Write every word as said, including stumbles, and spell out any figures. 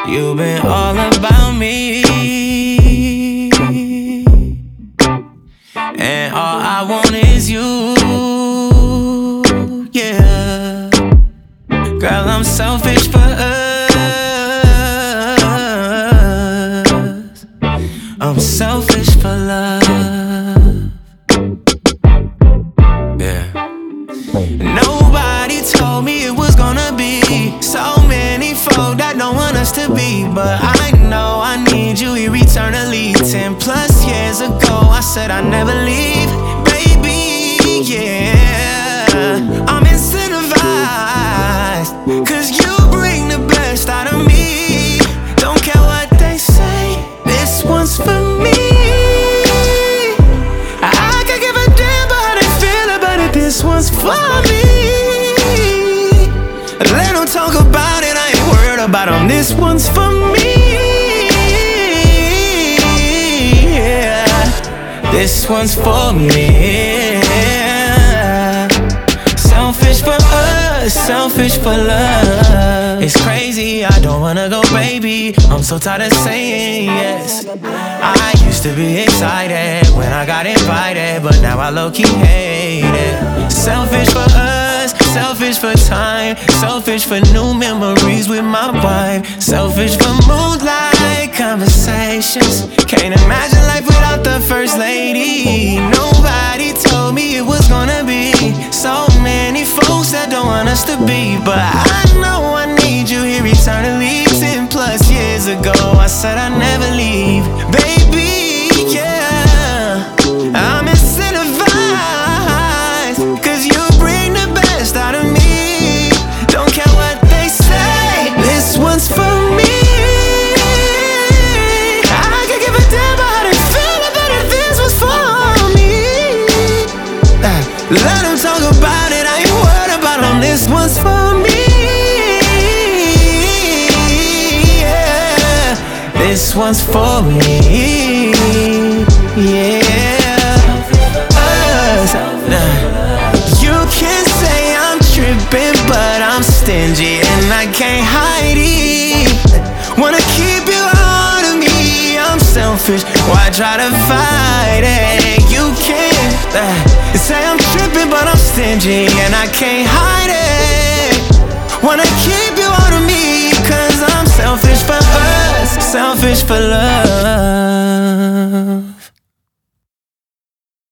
You've been all about me, and all I want is you. Yeah, girl, I'm selfish for us. I'm selfish for love. Yeah. Nobody told me it was gonna be so many folk that don't want us to be, but I know I need you here eternally. Ten plus years ago I said I'd never leave, baby, yeah. I'm incentivized, cause you bring the best out of me. Don't care what they say, this one's for me. I can give a damn about how they feel about it, this one's for me. Let them talk about it, I ain't worried about them, this one's for me. Yeah, this one's for me. Selfish for us, selfish for love. It's crazy, I don't wanna go, baby. I'm so tired of saying yes. I used to be excited when I got invited, but now I low-key hate it. Selfish for us, selfish for time, selfish for new memories with my wife, selfish for moonlight conversations. Can't imagine life without the first lady. Nobody told me it was gonna be so many folks that don't want us to be, but I know I need you here eternally. Ten plus years ago I said I'd never leave, baby, yeah. I'm incentivized, cause you bring the best out of me. Don't care what they say, this one's for me. I can give a damn about how they feel about it, this was for me. Let them talk about it, I ain't worried about them, this one's for me. Yeah, this one's for me. Yeah, us. You can say I'm tripping, but I'm stingy and I can't hide it. Wanna keep you out of me, I'm selfish, why try to fight it? You can't uh, say I'm tripping, but I'm stingy and I can't hide it. Wanna keep you out of me, cause I'm selfish for us, selfish for love.